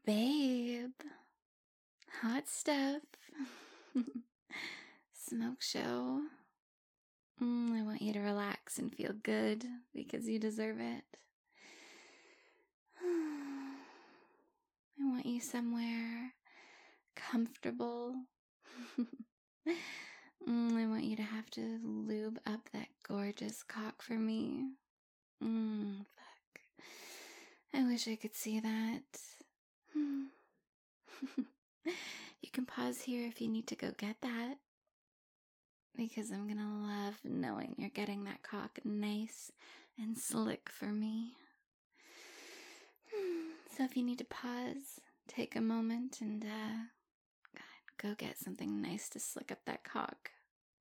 Babe, hot stuff. Smoke show. I want you to relax and feel good because you deserve it. I want you somewhere comfortable. I want you to have to lube up that gorgeous cock for me. Fuck. I wish I could see that. You can pause here if you need to go get that. Because I'm gonna love knowing you're getting that cock nice and slick for me. So if you need to pause, take a moment and go get something nice to slick up that cock.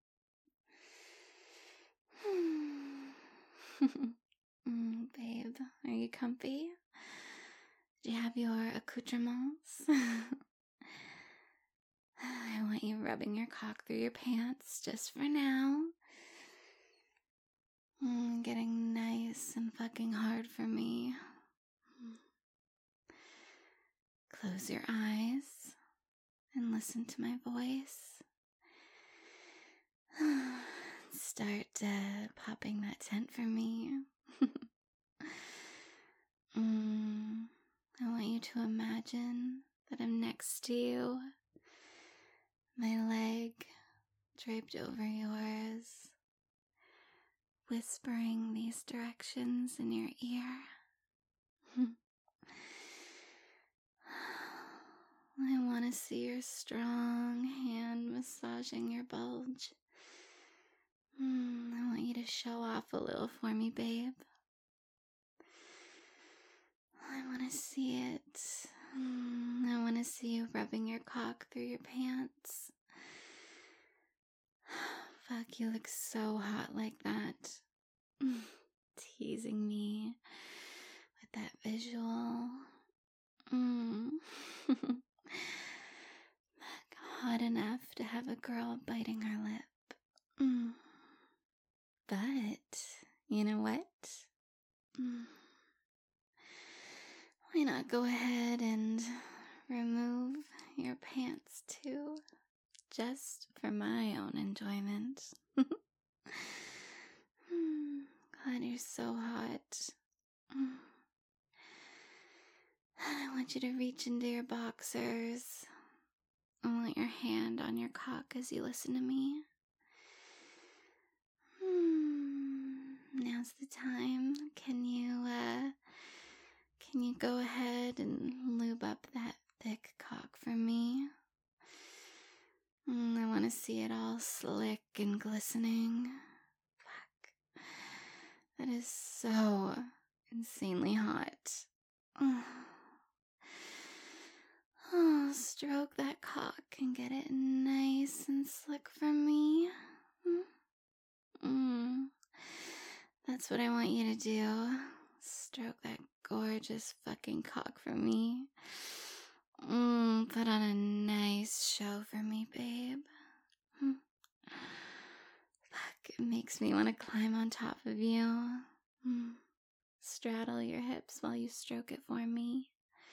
Babe, are you comfy? Do you have your accoutrements? I want you rubbing your cock through your pants just for now. Getting nice and fucking hard for me. Close your eyes and listen to my voice. Start popping that tent for me. I want you to imagine that I'm next to you. My leg draped over yours, whispering these directions in your ear. I want to see your strong hand massaging your bulge. I want you to show off a little for me, babe. I want to see it. I want to see you rubbing your cock through your pants. Fuck, you look so hot like that. Teasing me with that visual. Hot enough to have a girl biting her lip. But, you know what? Why not go ahead and remove your pants too? Just for my own enjoyment. God, you're so hot. I want you to reach into your boxers. I want your hand on your cock as you listen to me. Now's the time. Can you go ahead and lube up that thick cock for me? I want to see it all slick and glistening. Fuck. That is so insanely hot. Oh, stroke that cock and get it nice and slick for me. That's what I want you to do. Stroke that gorgeous fucking cock for me. Put on a nice show for me, babe. Fuck, it makes me want to climb on top of you. Straddle your hips while you stroke it for me.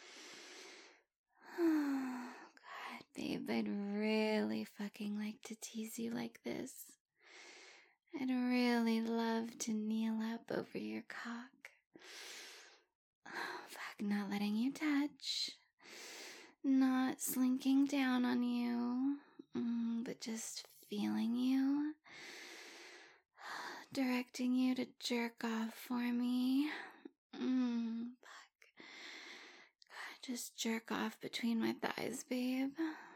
Oh, God, babe, I'd really fucking like to tease you like this. I'd really love to kneel up over your cock. Oh, fuck, not letting you touch. Not slinking down on you, but just feeling you. Directing you to jerk off for me. Fuck. God, just jerk off between my thighs, babe.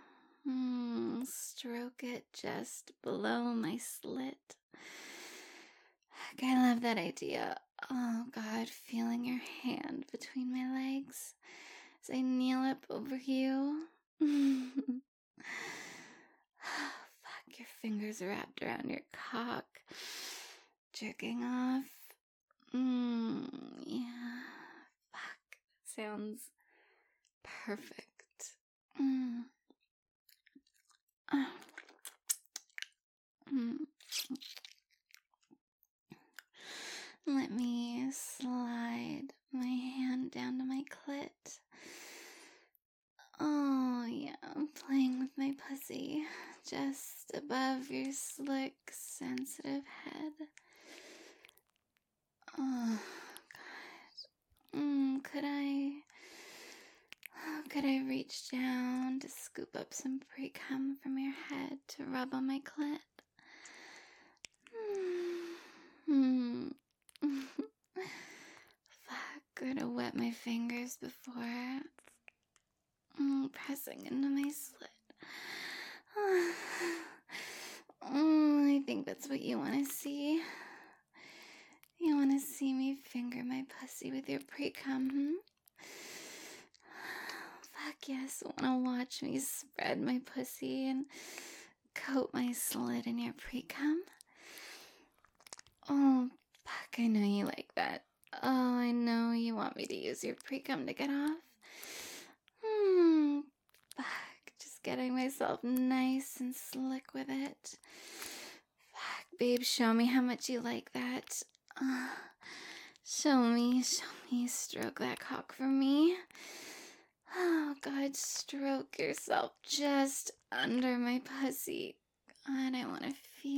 Stroke it just below my slit. Fuck, I love that idea. Oh, God, feeling your hand between my legs as I kneel up over you. Fuck, your fingers wrapped around your cock, jerking off. Yeah. Fuck, that sounds perfect. Let me slide my hand down to my clit. just above your slick, sensitive head. Oh, God. Could I reach down to scoop up some pre-cum from your head to rub on my clit? Fuck, could have wet my fingers before pressing into my slit. I think that's what you want to see. You want to see me finger my pussy with your pre-cum, Fuck yes, want to watch me spread my pussy and coat my slit in your pre-cum? Oh, fuck, I know you like that. Oh, I know you want me to use your pre-cum to get off. Fuck, just getting myself nice and slick with it. Fuck, babe, show me how much you like that. Show me, stroke that cock for me. Oh, God, stroke yourself just under my pussy. God, I want to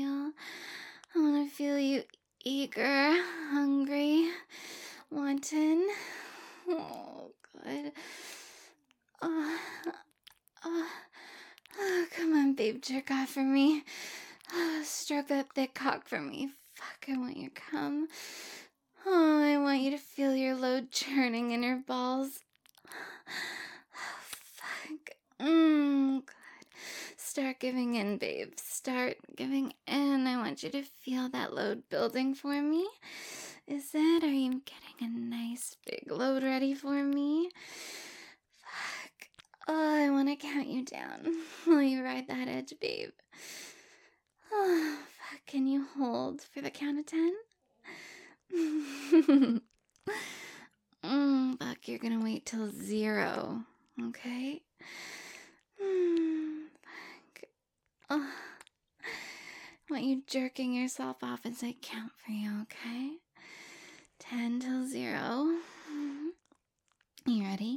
feel you eager, hungry, wanton. Oh, God. Come on, babe, jerk off for me. Stroke that thick cock for me. Fuck, I want your cum. Oh, I want you to feel your load churning in your balls. Fuck. God. Start giving in, babe. Start giving in. I want you to feel that load building for me. Is it? Are you getting a nice big load ready for me? Fuck. Oh, I want to count you down. Will you ride that edge, babe? Oh, fuck. Can you hold for the count of 10? Fuck, you're gonna wait till 0, okay? Fuck. Oh, I want you jerking yourself off as I count for you, okay? 10 till 0. You ready?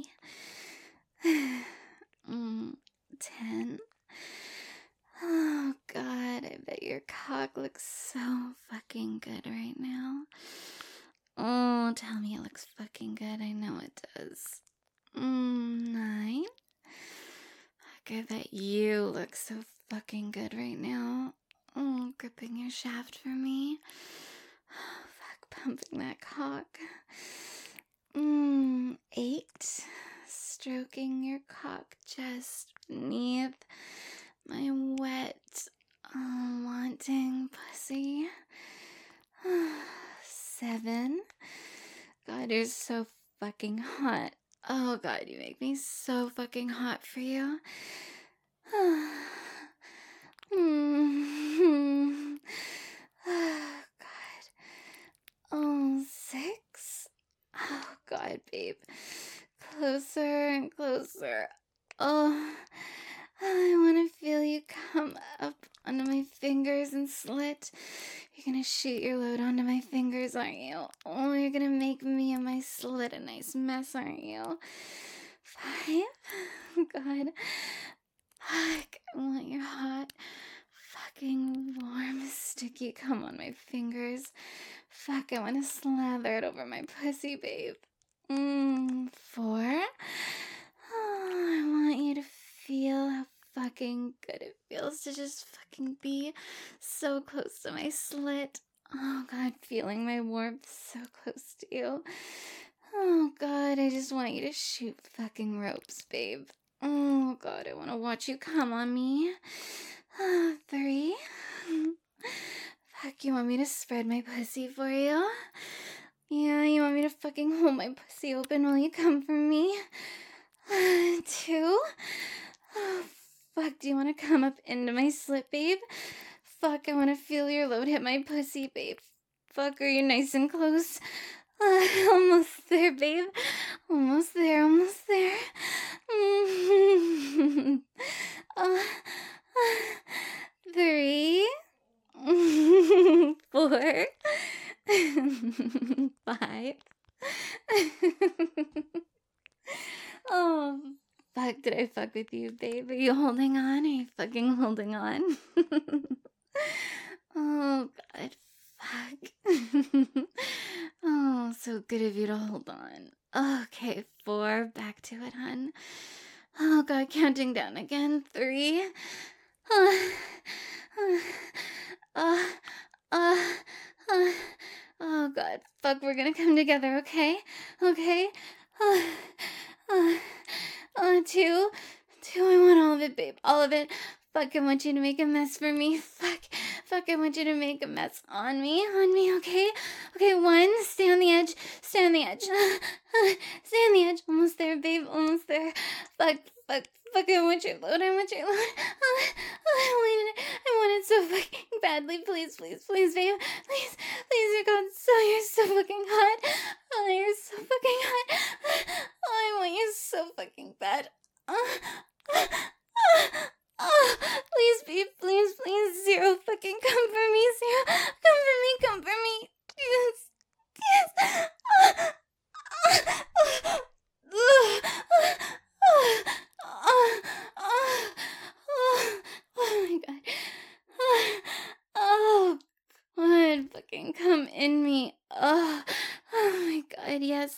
10. Oh, God, I bet your cock looks so fucking good right now. Oh, tell me it looks fucking good. I know it does. 9. Fuck, I bet you look so fucking good right now. Oh, gripping your shaft for me. Oh, fuck, pumping that cock. 8. Stroking your cock just beneath my wet, wanting pussy. 7. God, you're so fucking hot. Oh, God, you make me so fucking hot for you. God. Oh, 6. Oh, God, babe. Closer and closer. Oh, I want to feel you come up onto my fingers and slit. You're gonna shoot your load onto my fingers, aren't you? Oh, you're gonna make me and my slit a nice mess, aren't you? 5. God. Fuck, I want your hot, fucking warm, sticky cum on my fingers. Fuck, I want to slather it over my pussy, babe. 4. Oh, I want you to feel how fucking good it feels to just fucking be so close to my slit. Oh, God, feeling my warmth so close to you. Oh, God, I just want you to shoot fucking ropes, babe. Oh, God, I want to watch you come on me. 3. Fuck, you want me to spread my pussy for you? Yeah, you want me to fucking hold my pussy open while you come for me? 2. Oh, fuck, do you want to come up into my slit, babe? Fuck, I want to feel your load hit my pussy, babe. Fuck, are you nice and close? Almost there, babe. Almost there. 3. 4. 5. Oh, fuck. fuck did I fuck with you, babe? Are you holding on? Are you fucking holding on? Oh, God, fuck. Oh, so good of you to hold on. Okay, 4, back to it, hun. Oh, God, counting down again. 3. Uh, uh, uh, oh, God, fuck, we're gonna come together, okay? Okay? 2. 2, I want all of it, babe, all of it. Fuck, I want you to make a mess for me. Fuck, I want you to make a mess on me, okay? Okay, 1, stay on the edge, stay on the edge. Stay on the edge, almost there, babe, almost there. Fuck, I want your load, I want your load. I want it so fucking badly, please, babe. Please, you're so fucking hot. Oh, you're so fucking hot. Oh, I want you so fucking bad. Please, babe, please, 0 fucking come for me, 0. Come for me. Yes. Oh my God. Oh, God, fucking come in me. Oh my God, yes.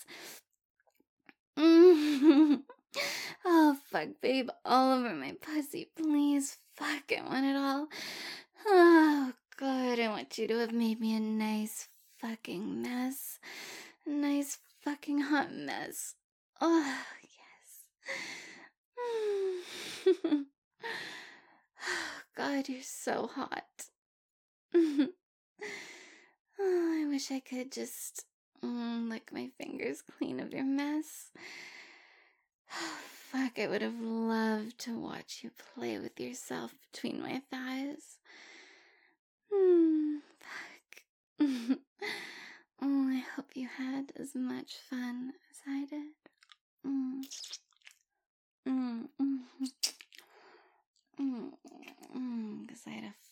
Oh, fuck, babe, all over my pussy, please. Fuck, I want it all. Oh, God, I want you to have made me a nice fucking mess. A nice fucking hot mess. Oh, yes. God, you're so hot. Oh, I wish I could just lick my fingers clean of your mess. Fuck, I would have loved to watch you play with yourself between my thighs. Fuck. Oh, I hope you had as much fun as I did. Because I had a